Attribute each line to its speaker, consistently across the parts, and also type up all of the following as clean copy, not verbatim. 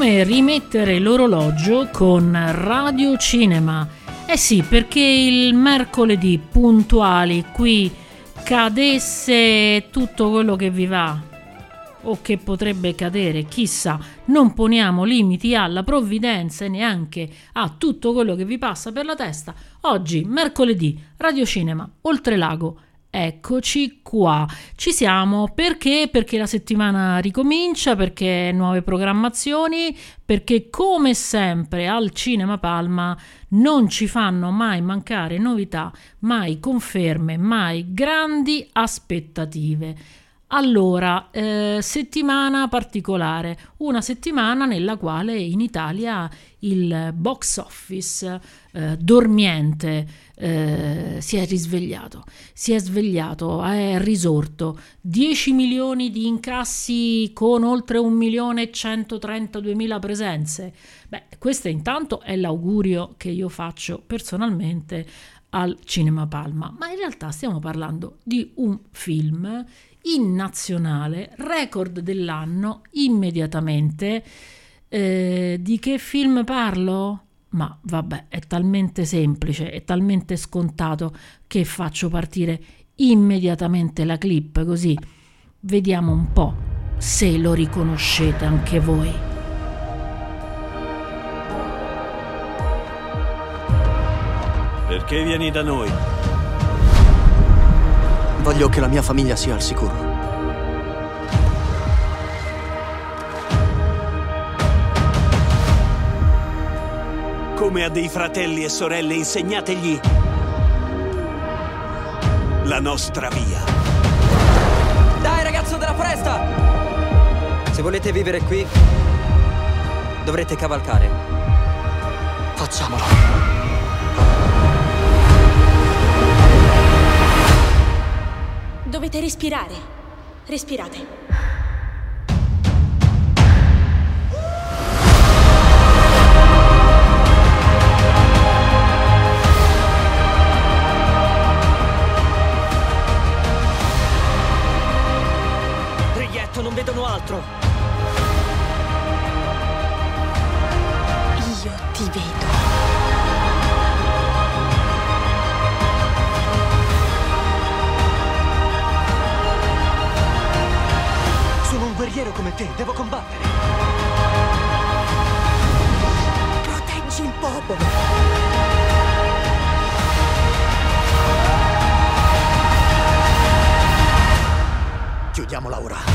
Speaker 1: come rimettere l'orologio con Radio Cinema. Eh sì, perché il mercoledì puntuali qui cadesse tutto quello che vi va o che potrebbe cadere, chissà, non poniamo limiti alla provvidenza e neanche a tutto quello che vi passa per la testa. Oggi, mercoledì, Radio Cinema, Oltrelago. Eccoci qua, ci siamo perché la settimana ricomincia, perché nuove programmazioni, perché come sempre al Cinema Palma non ci fanno mai mancare novità, mai conferme, mai grandi aspettative. Allora, settimana particolare, una settimana nella quale in Italia il box office dormiente si è risvegliato, è risorto. 10 milioni di incassi con oltre 1.132.000 presenze. Beh, questo intanto è l'augurio che io faccio personalmente al Cinema Palma, ma in realtà stiamo parlando di un film in nazionale, record dell'anno immediatamente. Di che film parlo? Ma vabbè, è talmente semplice, è talmente scontato che faccio partire immediatamente la clip, così vediamo un po' se lo riconoscete anche voi.
Speaker 2: Perché vieni da noi?
Speaker 3: Voglio che la mia famiglia sia al sicuro.
Speaker 2: Come a dei fratelli e sorelle, insegnategli la nostra via.
Speaker 4: Dai, ragazzo della foresta! Se volete vivere qui, dovrete cavalcare.
Speaker 3: Facciamolo.
Speaker 5: Dovete respirare. Respirate.
Speaker 4: Righetto, non vedono altro.
Speaker 5: Io ti vedo.
Speaker 3: Guerriero come te, devo combattere. Proteggi il popolo. Chiudiamola ora.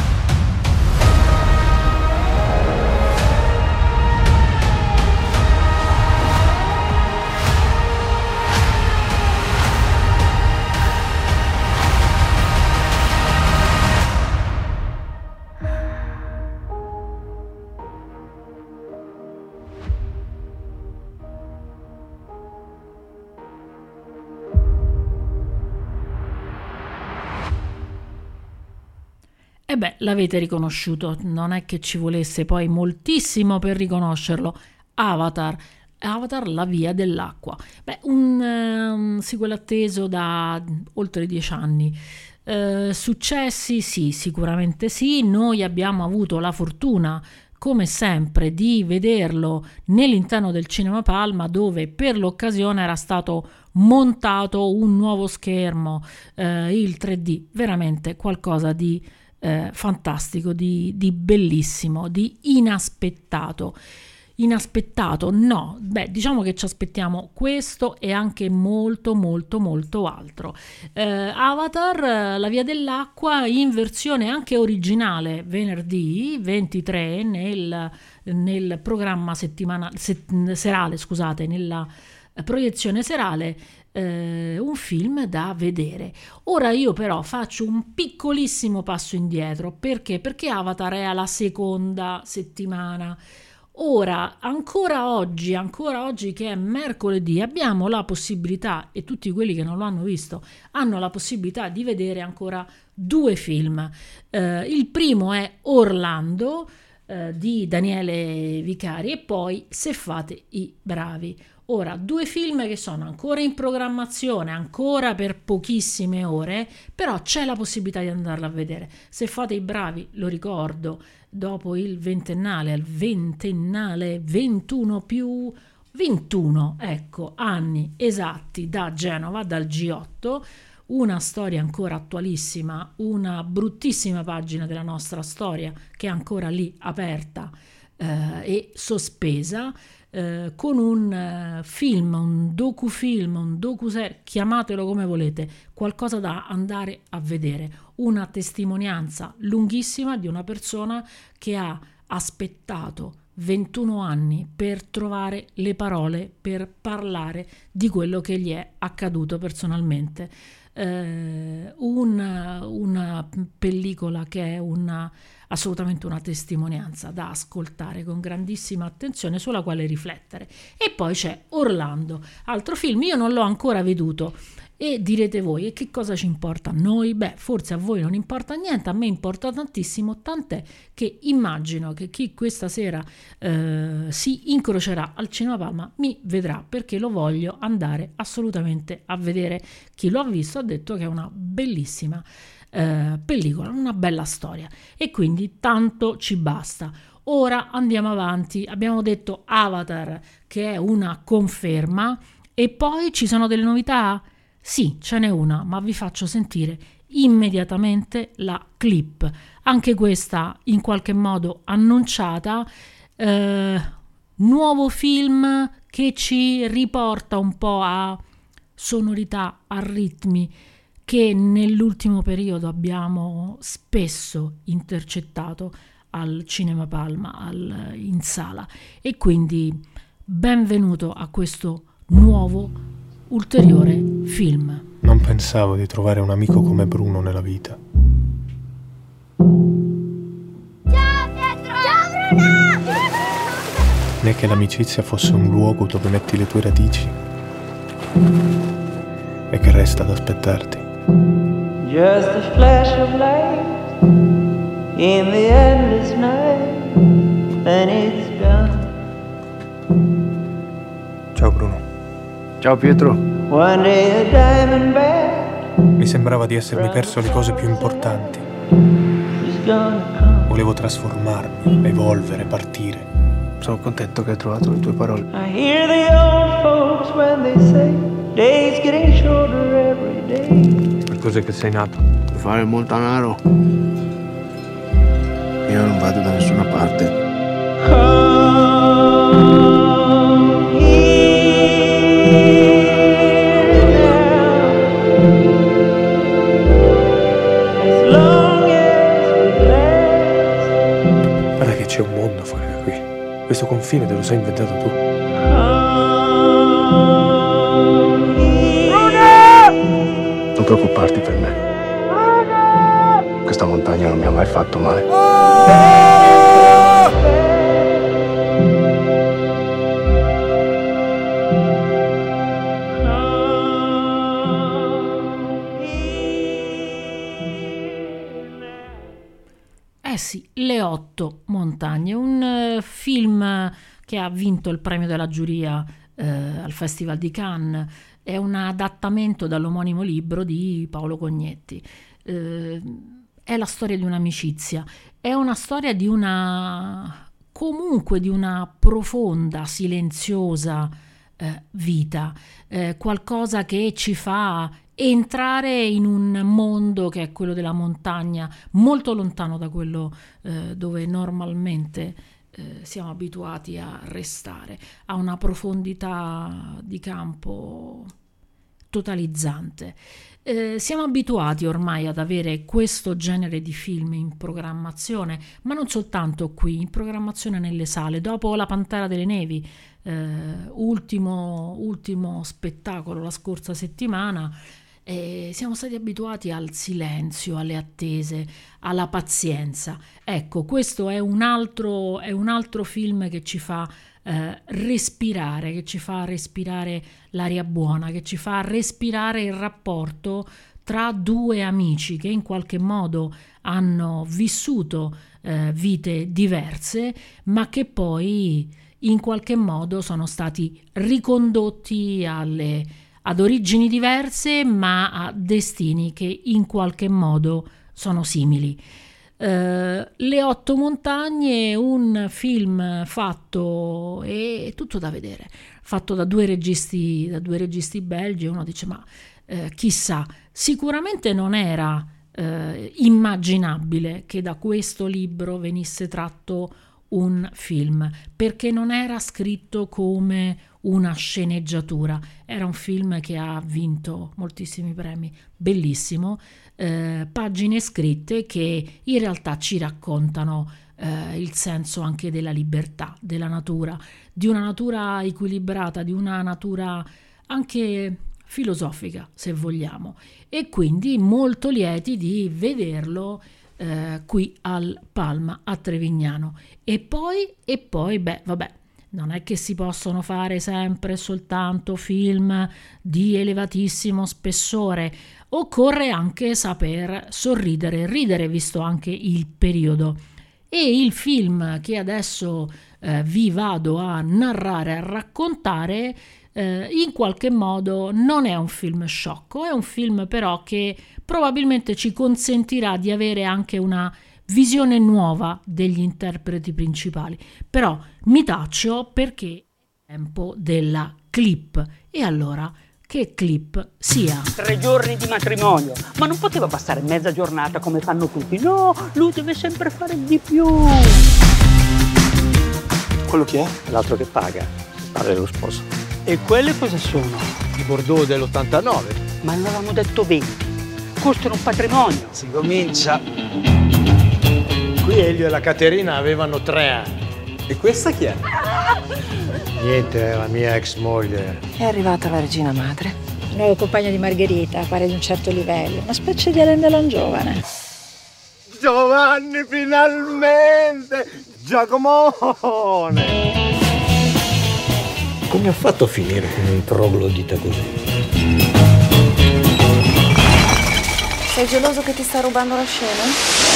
Speaker 1: E beh, l'avete riconosciuto, non è che ci volesse poi moltissimo per riconoscerlo. Avatar, la via dell'acqua. Beh, un sequel atteso da oltre 10 anni. Successi? Sì, sicuramente sì. Noi abbiamo avuto la fortuna, come sempre, di vederlo nell'interno del Cinema Palma, dove per l'occasione era stato montato un nuovo schermo, il 3D, veramente qualcosa di fantastico, di bellissimo, di inaspettato. No, beh, diciamo che ci aspettiamo questo e anche molto altro. Avatar, la via dell'acqua, in versione anche originale, venerdì 23 nel programma serale, scusate, nella proiezione serale. Un film da vedere. Ora io però faccio un piccolissimo passo indietro. Perché Avatar è alla seconda settimana. Ora, ancora oggi che è mercoledì, abbiamo la possibilità, e tutti quelli che non lo hanno visto hanno la possibilità di vedere ancora 2 film. Il primo è Orlando di Daniele Vicari e poi Se fate i bravi. Ora, 2 film che sono ancora in programmazione, ancora per pochissime ore, però c'è la possibilità di andarla a vedere. Se fate i bravi, lo ricordo, dopo il ventennale 21 più 21, ecco, anni esatti da Genova, dal G8, una storia ancora attualissima, una bruttissima pagina della nostra storia che è ancora lì aperta e sospesa, con un film, un docufilm, un docuserie, chiamatelo come volete, qualcosa da andare a vedere, una testimonianza lunghissima di una persona che ha aspettato 21 anni per trovare le parole per parlare di quello che gli è accaduto personalmente. Una pellicola che è assolutamente una testimonianza da ascoltare con grandissima attenzione, sulla quale riflettere. E poi c'è Orlando, altro film, io non l'ho ancora veduto e direte voi, e che cosa ci importa a noi? Beh, forse a voi non importa niente, a me importa tantissimo, tant'è che immagino che chi questa sera si incrocerà al Cinema Palma mi vedrà, perché lo voglio andare assolutamente a vedere. Chi lo ha visto ha detto che è una bellissima pellicola, una bella storia, e quindi tanto ci basta. Ora andiamo avanti, abbiamo detto Avatar, che è una conferma, e poi ci sono delle novità? Sì, ce n'è una, ma vi faccio sentire immediatamente la clip, anche questa in qualche modo annunciata, nuovo film che ci riporta un po' a sonorità, a ritmi che nell'ultimo periodo abbiamo spesso intercettato al Cinema Palma, in sala, e quindi benvenuto a questo nuovo ulteriore film.
Speaker 6: Non pensavo di trovare un amico come Bruno nella vita.
Speaker 7: Ciao Pietro! Ciao Bruno!
Speaker 6: Né che l'amicizia fosse un luogo dove metti le tue radici e che resta ad aspettarti.
Speaker 8: Just a flash of light in the endless night, and it's gone.
Speaker 6: Ciao Bruno.
Speaker 9: Ciao Pietro.
Speaker 8: One day a diamondback
Speaker 6: Mi sembrava di essermi perso le cose più importanti.
Speaker 8: is gonna come.
Speaker 6: Volevo trasformarmi, evolvere, partire.
Speaker 9: Sono contento che hai trovato le tue parole.
Speaker 8: I hear the old folks when they say days getting shorter every day.
Speaker 9: Per cos'è che sei nato? Per fare il montanaro. Io non vado da nessuna parte.
Speaker 8: Come here now, as long as we last.
Speaker 6: Guarda che c'è un mondo fuori da qui. Questo confine te lo sei inventato tu.
Speaker 9: Non preoccuparti per me. Questa montagna non mi ha mai fatto male.
Speaker 1: Eh sì, Le 8 montagne, un film che ha vinto il premio della giuria al Festival di Cannes. È un adattamento dall'omonimo libro di Paolo Cognetti. È la storia di un'amicizia, è una storia di una profonda, silenziosa vita, qualcosa che ci fa entrare in un mondo che è quello della montagna, molto lontano da quello dove normalmente siamo abituati a restare, ha una profondità di campo totalizzante. Siamo abituati ormai ad avere questo genere di film in programmazione, ma non soltanto qui, in programmazione nelle sale. Dopo La Pantera delle Nevi, ultimo spettacolo la scorsa settimana, siamo stati abituati al silenzio, alle attese, alla pazienza. Ecco, questo è un altro film che ci fa respirare, che ci fa respirare l'aria buona, che ci fa respirare il rapporto tra due amici che in qualche modo hanno vissuto vite diverse, ma che poi in qualche modo sono stati ricondotti ad origini diverse, ma a destini che in qualche modo sono simili. Le Otto Montagne, un film fatto, è tutto da vedere, fatto da due registi belgi. Uno dice ma chissà, sicuramente non era immaginabile che da questo libro venisse tratto un film, perché non era scritto come una sceneggiatura, era un film che ha vinto moltissimi premi, bellissimo, pagine scritte che in realtà ci raccontano il senso anche della libertà, della natura, di una natura equilibrata, di una natura anche filosofica, se vogliamo, e quindi molto lieti di vederlo qui al Palma a Trevignano. E poi non è che si possono fare sempre soltanto film di elevatissimo spessore, occorre anche saper sorridere e ridere, visto anche il periodo. E il film che adesso vi vado a narrare, a raccontare, in qualche modo non è un film sciocco, è un film però che probabilmente ci consentirà di avere anche una visione nuova degli interpreti principali. Però mi taccio perché è tempo della clip, e allora che clip sia?
Speaker 10: 3 giorni di matrimonio, ma non poteva bastare mezza giornata come fanno tutti. No, lui deve sempre fare di più.
Speaker 3: Quello chi è?
Speaker 9: L'altro che paga, padre dello sposo.
Speaker 10: E quelle cosa sono?
Speaker 3: I Bordeaux dell'89.
Speaker 10: Ma non avevamo detto 20. Costano un patrimonio.
Speaker 3: Si comincia. Qui Elio e la Caterina avevano 3 anni. E questa chi è? Niente, è la mia ex moglie.
Speaker 11: È arrivata la regina madre.
Speaker 12: Il nuovo compagno di Margherita, pare di un certo livello. Una specie di Alain Delon giovane.
Speaker 3: Giovanni, finalmente! Giacomone!
Speaker 9: Come ha fatto a finire con un troglodita così?
Speaker 11: Sei geloso che ti sta rubando la scena?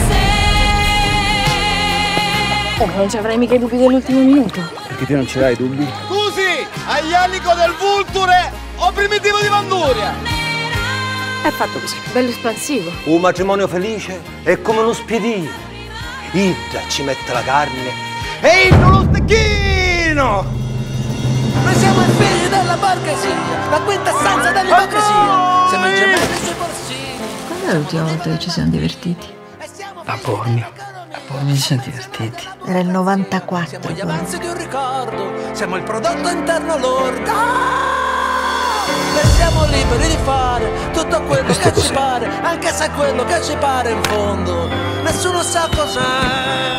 Speaker 11: Non ci avrai mica i dubbi dell'ultimo minuto.
Speaker 9: Perché te non ce l'hai dubbi?
Speaker 3: Scusi, aglianico del Vulture o primitivo di Manduria?
Speaker 11: È fatto così, bello espansivo.
Speaker 13: Un matrimonio felice è come uno spiedino. Idda ci mette la carne e Idda lo stecchino!
Speaker 14: Noi siamo i figli della borghesia, la quintessenza dell'ipocrisia. Siamo i gemelli sui borsini.
Speaker 12: Quando è l'ultima volta che ci siamo divertiti?
Speaker 10: A Bormio. A Bormio ci siamo divertiti.
Speaker 12: Era il 94.
Speaker 14: Siamo gli avanzi di un ricordo, siamo il prodotto interno lordo. E siamo liberi di fare tutto quello che ci pare, anche se quello che ci pare in fondo nessuno sa cos'è.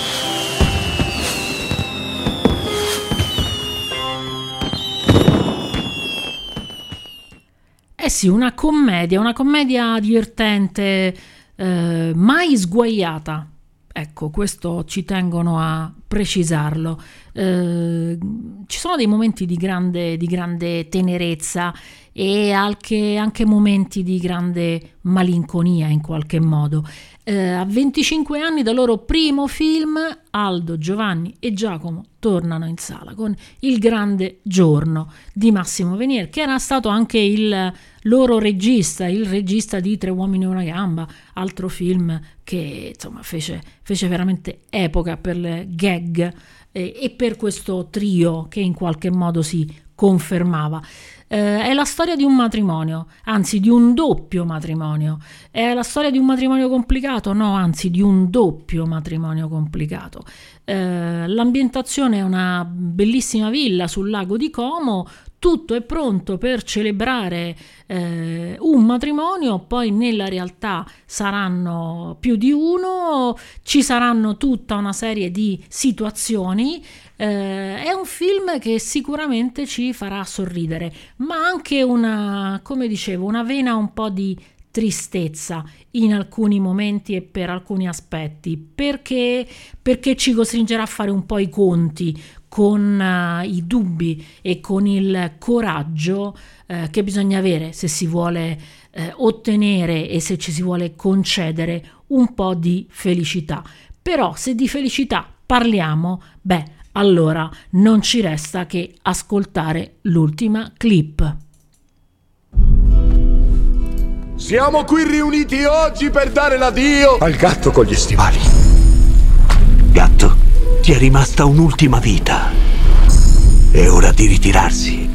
Speaker 1: Eh sì, una commedia divertente, mai sguaiata. Ecco, questo ci tengono a precisarlo. Ci sono dei momenti di grande tenerezza e anche momenti di grande malinconia in qualche modo. A 25 anni dal loro primo film, Aldo, Giovanni e Giacomo tornano in sala con Il grande giorno di Massimo Venier, che era stato anche il loro regista, il regista di Tre uomini e una gamba, altro film che insomma fece veramente epoca per le gag e per questo trio che in qualche modo si confermava. È la storia di un matrimonio, anzi di un doppio matrimonio. È la storia di un matrimonio complicato? No, anzi di un doppio matrimonio complicato. L'ambientazione è una bellissima villa sul lago di Como, tutto è pronto per celebrare un matrimonio, poi nella realtà saranno più di uno, ci saranno tutta una serie di situazioni. È un film che sicuramente ci farà sorridere, ma anche una vena un po' di tristezza in alcuni momenti e per alcuni aspetti, perché ci costringerà a fare un po' i conti con i dubbi e con il coraggio che bisogna avere se si vuole ottenere e se ci si vuole concedere un po' di felicità. Però se di felicità parliamo, Allora non ci resta che ascoltare l'ultima clip.
Speaker 15: Siamo qui riuniti oggi per dare l'addio
Speaker 2: al gatto con gli stivali. Gatto, ti è rimasta un'ultima vita. È ora di ritirarsi.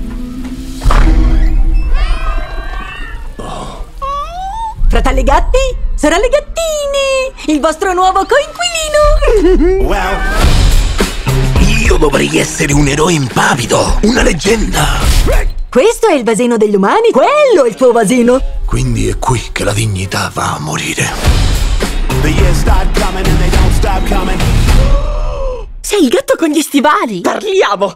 Speaker 16: Fratelli gatti, sorelle gattine, il vostro nuovo coinquilino.
Speaker 2: Wow. Io dovrei essere un eroe impavido, una leggenda.
Speaker 16: Questo è il vasino degli umani, quello è il tuo vasino.
Speaker 2: Quindi è qui che la dignità va a morire.
Speaker 16: Sei il gatto con gli stivali. Parliamo.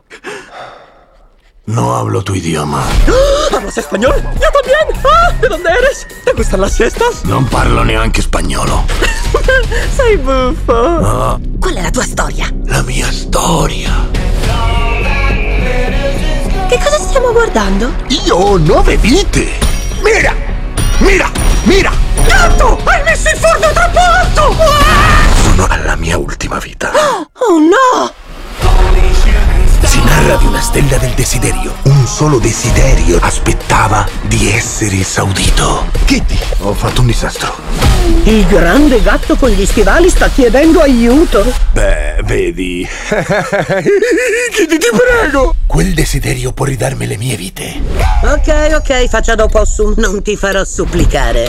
Speaker 2: No hablo tu idioma.
Speaker 16: ¿Hablas español? Yo también. ¿De dónde eres? ¿Te gustan las siestas?
Speaker 2: Non parlo neanche spagnolo.
Speaker 16: Sei buffo.
Speaker 2: No.
Speaker 16: Qual è la tua storia?
Speaker 2: La mia storia.
Speaker 16: Che cosa stiamo guardando?
Speaker 2: Io ho 9 vite. Mira! Mira! Mira!
Speaker 16: Gatto! Hai messo il forno troppo alto!
Speaker 2: Sono alla mia ultima vita.
Speaker 16: Oh no!
Speaker 2: Si narra di una stella del desiderio. Un solo desiderio aspettava di essere esaudito. Kitty, ho fatto un disastro.
Speaker 16: Il grande gatto con gli stivali sta chiedendo aiuto.
Speaker 2: Beh, vedi. Kitty, ti prego. Quel desiderio può ridarmi le mie vite.
Speaker 16: Ok, faccia da opossum. Non ti farò supplicare.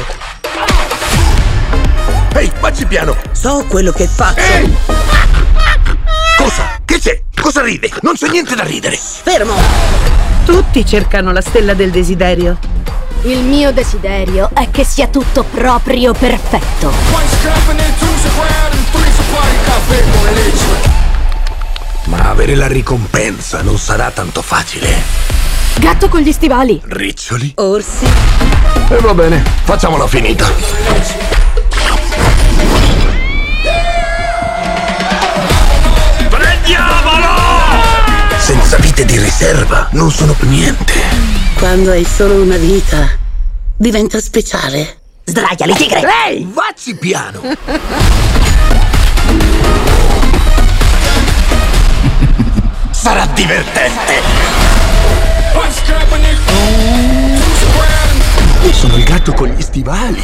Speaker 2: Ehi, facci piano.
Speaker 16: So quello che faccio.
Speaker 2: Ehi! Cosa? Che c'è? Cosa ride? Non c'è niente da ridere.
Speaker 16: Fermo! Tutti cercano la stella del desiderio.
Speaker 5: Il mio desiderio è che sia tutto proprio perfetto.
Speaker 2: Ma avere la ricompensa non sarà tanto facile.
Speaker 5: Gatto con gli stivali.
Speaker 2: Riccioli?
Speaker 16: Orsi.
Speaker 2: E va bene, facciamola finita. Senza vite di riserva non sono più niente.
Speaker 16: Quando hai solo una vita, diventa speciale. Sdraiali, tigre!
Speaker 2: Ehi, vacci piano! Sarà divertente! Io sono il gatto con gli stivali.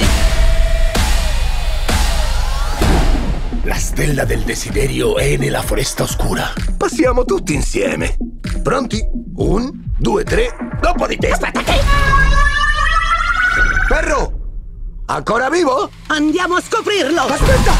Speaker 2: La stella del desiderio è nella foresta oscura. Passiamo tutti insieme. Pronti? 1, 2, 3. Dopo di te.
Speaker 16: Aspetta che...
Speaker 2: Perro! Ancora vivo?
Speaker 16: Andiamo a scoprirlo!
Speaker 2: Aspetta!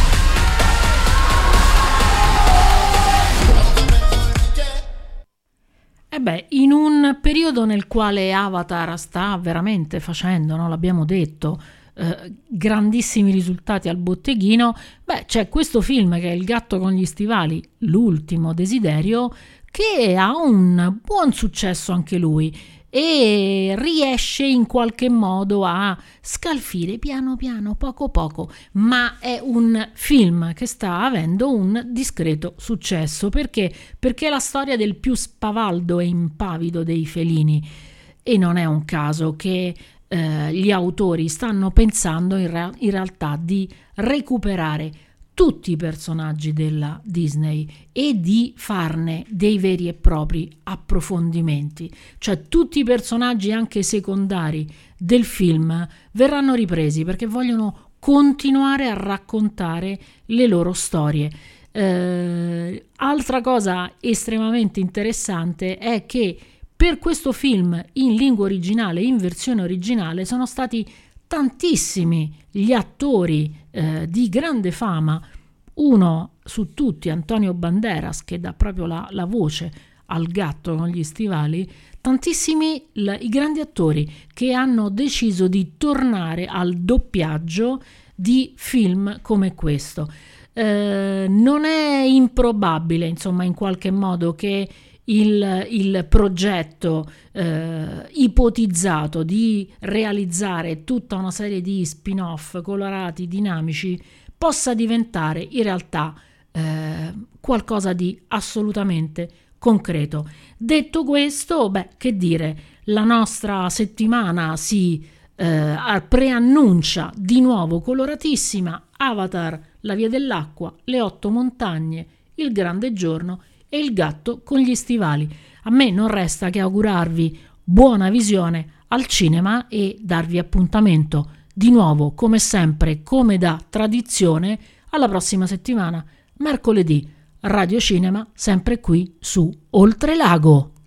Speaker 1: E beh, in un periodo nel quale Avatar sta veramente facendo, no? L'abbiamo detto, grandissimi risultati al botteghino, beh, c'è questo film che è Il gatto con gli stivali, l'ultimo desiderio, che ha un buon successo anche lui e riesce in qualche modo a scalfire piano piano, poco poco, ma è un film che sta avendo un discreto successo. Perché? Perché è la storia del più spavaldo e impavido dei felini, e non è un caso che gli autori stanno pensando in realtà di recuperare tutti i personaggi della Disney e di farne dei veri e propri approfondimenti. Cioè tutti i personaggi anche secondari del film verranno ripresi perché vogliono continuare a raccontare le loro storie. Altra cosa estremamente interessante è che per questo film in lingua originale, in versione originale, sono stati tantissimi gli attori di grande fama, uno su tutti Antonio Banderas, che dà proprio la voce al gatto con gli stivali, tantissimi i grandi attori che hanno deciso di tornare al doppiaggio di film come questo. Non è improbabile, insomma, in qualche modo che il progetto ipotizzato di realizzare tutta una serie di spin-off colorati, dinamici, possa diventare in realtà qualcosa di assolutamente concreto. Detto questo, beh, che dire, la nostra settimana si preannuncia di nuovo coloratissima: Avatar, La via dell'acqua, Le 8 montagne, Il grande giorno e Il gatto con gli stivali. A me non resta che augurarvi buona visione al cinema e darvi appuntamento di nuovo, come sempre, come da tradizione, alla prossima settimana, mercoledì, Radio Cinema, sempre qui su Oltrelago.